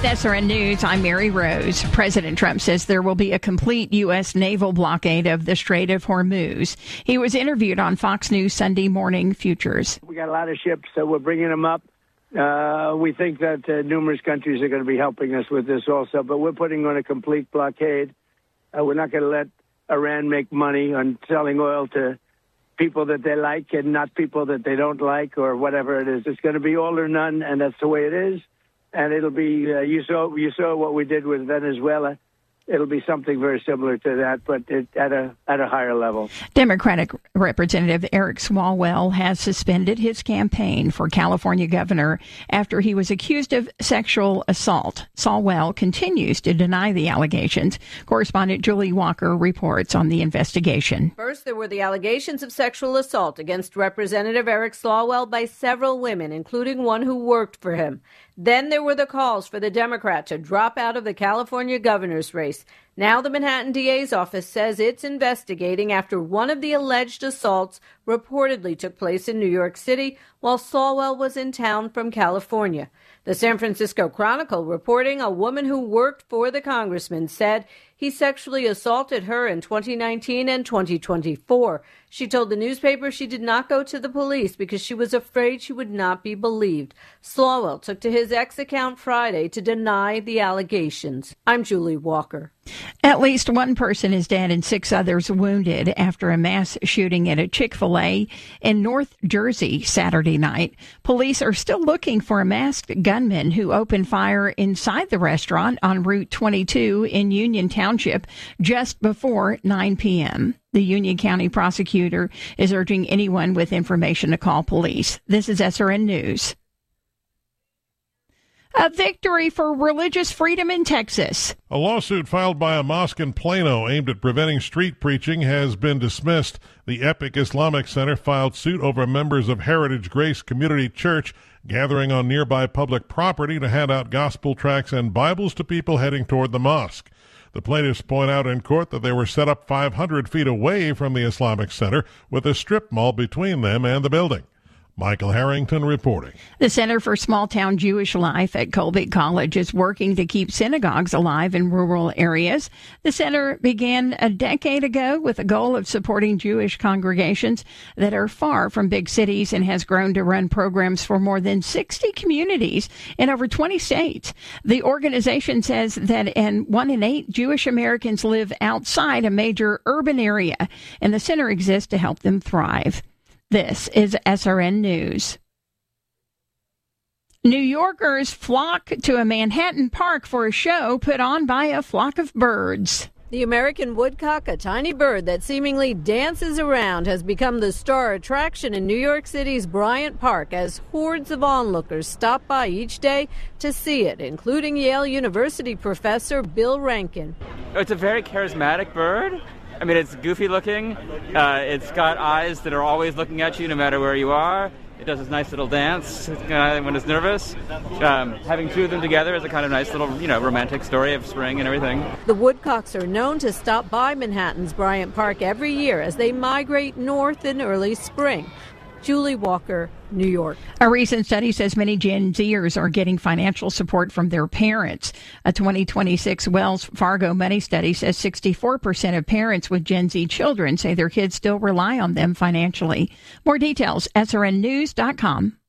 SRN News, I'm Mary Rose. President Trump says there will be a complete U.S. naval blockade of the Strait of Hormuz. He was interviewed on Fox News Sunday Morning Futures. We got a lot of ships, so we're bringing them up. We think that numerous countries are going to be helping us with this also, but we're putting on a complete blockade. We're not going to let Iran make money on selling oil to people that they like and not people that they don't like or whatever it is. It's going to be all or none, and that's the way it is. And it'll be, you saw what we did with Venezuela. It'll be something very similar to that, but at a higher level. Democratic Representative Eric Swalwell has suspended his campaign for California governor after he was accused of sexual assault. Swalwell continues to deny the allegations. Correspondent Julie Walker reports on the investigation. First, there were the allegations of sexual assault against Representative Eric Swalwell by several women, including one who worked for him. Then there were the calls for the Democrat to drop out of the California governor's race. Now the Manhattan DA's office says it's investigating after one of the alleged assaults reportedly took place in New York City while Swalwell was in town from California. The San Francisco Chronicle reporting a woman who worked for the congressman said he sexually assaulted her in 2019 and 2024. She told the newspaper she did not go to the police because she was afraid she would not be believed. Swalwell took to his X account Friday to deny the allegations. I'm Julie Walker. At least one person is dead and 6 others wounded after a mass shooting at a Chick-fil-A in North Jersey Saturday night. Police are still looking for a masked gunman who opened fire inside the restaurant on Route 22 in Union Township just before 9 p.m. The Union County prosecutor is urging anyone with information to call police. This is SRN News. A victory for religious freedom in Texas. A lawsuit filed by a mosque in Plano aimed at preventing street preaching has been dismissed. The Epic Islamic Center filed suit over members of Heritage Grace Community Church gathering on nearby public property to hand out gospel tracts and Bibles to people heading toward the mosque. The plaintiffs point out in court that they were set up 500 feet away from the Islamic Center with a strip mall between them and the building. Michael Harrington reporting. The Center for Small-Town Jewish Life at Colby College is working to keep synagogues alive in rural areas. The center began a decade ago with a goal of supporting Jewish congregations that are far from big cities and has grown to run programs for more than 60 communities in over 20 states. The organization says that 1 in 8 Jewish Americans live outside a major urban area, and the center exists to help them thrive. This is SRN News. New Yorkers flock to a Manhattan park for a show put on by a flock of birds. The American woodcock, a tiny bird that seemingly dances around, has become the star attraction in New York City's Bryant Park as hordes of onlookers stop by each day to see it, including Yale University professor Bill Rankin. It's a very charismatic bird. I mean, it's goofy looking. It's got eyes that are always looking at you no matter where you are. It does this nice little dance when it's nervous. Having two of them together is a kind of nice little, romantic story of spring and everything. The woodcocks are known to stop by Manhattan's Bryant Park every year as they migrate north in early spring. Julie Walker, New York. A recent study says many Gen Zers are getting financial support from their parents. A 2026 Wells Fargo Money study says 64% of parents with Gen Z children say their kids still rely on them financially. More details, srnnews.com.